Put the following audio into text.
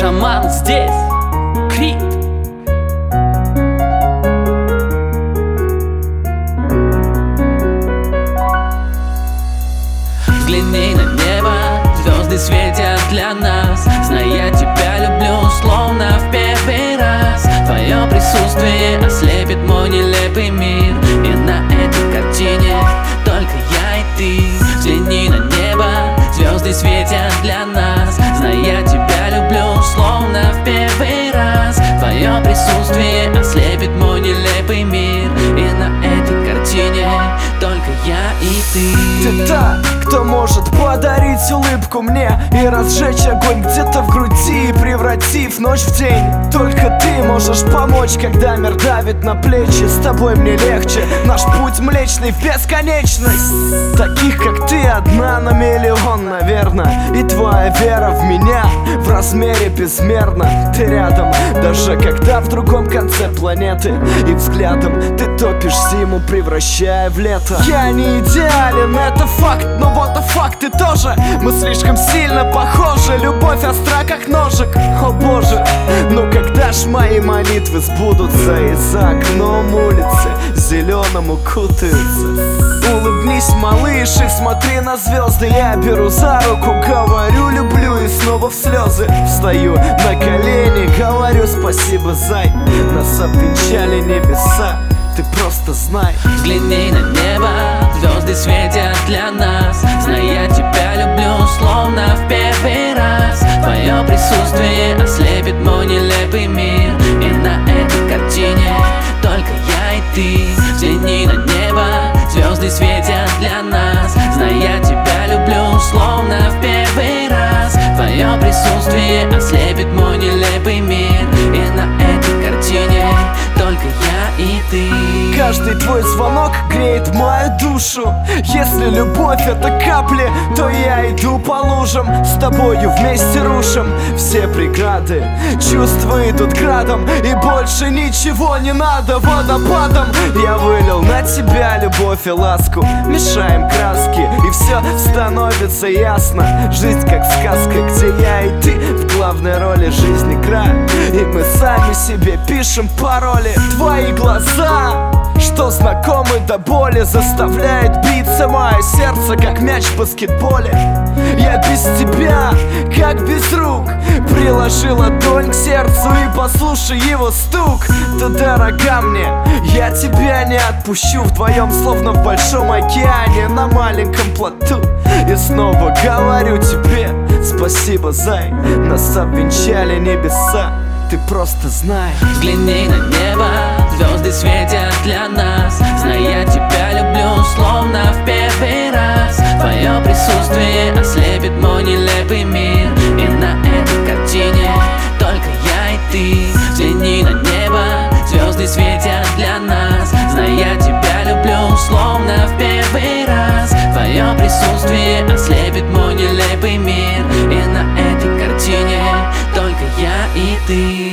Шаман здесь, Крит. Взгляни на небо, звезды светят для нас. Зная тебя люблю, словно в первый раз. Твое присутствие ослепит мой нелепый мир. И на этой картине только я и ты. Взгляни на небо, звезды светят для нас. Зная тебя люблю, словно в первый раз. Твое присутствие ослепит мой нелепый мир. И на этой картине только я и ты. Ты та, кто может подарить улыбку мне и разжечь огонь где-то в груди, превратив ночь в день. Только ты можешь помочь, когда мир давит на плечи. С тобой мне легче, наш путь млечный в бесконечность. Таких, как ты, одна на миллион, наверное. И твоя вера в меня в размере безмерна. Ты рядом, даже когда в другом конце планеты. И взглядом ты топишь зиму, превращая в лето. Я не идеален, это факт, но вот и факт ты тоже. Мы слишком сильно похожи, любовь остра как ножик. О боже, ну когда ж мои молитвы сбудутся, и за окном улицы зеленому кутаются. Улыбнись, малыш, и смотри на звезды. Я беру за руку, говорю люблю, и снова в слезы встаю на колени, говорю спасибо, зай. Нас обвенчали небеса, ты просто знай. Взгляни на небо, звезды светят для нас. Зная тебя люблю, словно в первый раз. Твое присутствие ослепит мой нелепый мир. И на этой картине только я и ты. Взгляни на небо, звезды светят для нас. Зная тебя люблю, словно в первый раз. Твое присутствие ослепит мой нелепый мир. И на этой картине только я и ты. Каждый твой звонок греет мою душу. Если любовь это капли, то я иду по лужам. С тобою вместе рушим все преграды. Чувства идут градом, и больше ничего не надо. Водопадом я вылил на тебя любовь и ласку. Мешаем краски, и все становится ясно. Жизнь как сказка, где я и ты в главной роли. Жизнь игра, и мы сами себе пишем пароли. Твои глаза, что знакомы до боли, заставляет биться мое сердце, как мяч в баскетболе. Я без тебя, как без рук, приложи ладонь к сердцу и послушай его стук. Ты дорога мне, я тебя не отпущу. Вдвоем, словно в большом океане, на маленьком плоту. И снова говорю тебе спасибо, зай. Нас обвенчали небеса, ты просто знай. Взгляни на небо, звезды светят для нас. Зная тебя люблю, словно в первый раз. Твое присутствие ослепит мой нелепый мир. И на этой картине только я и ты. Взгляни на небо, звезды светят для нас. Зная тебя люблю, словно в первый раз. Твое присутствие ослепит мой нелепый мир. И на этой картине только я и ты.